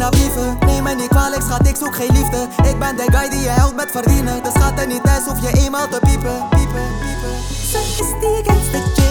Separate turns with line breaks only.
via brieven. Neem me niet kwalijk schat, ik zoek geen liefde. Ik ben de guy die je helpt met verdienen. Dus gaat er niet thuis, hoef je eenmaal te piepen. Ze is die gangster chick.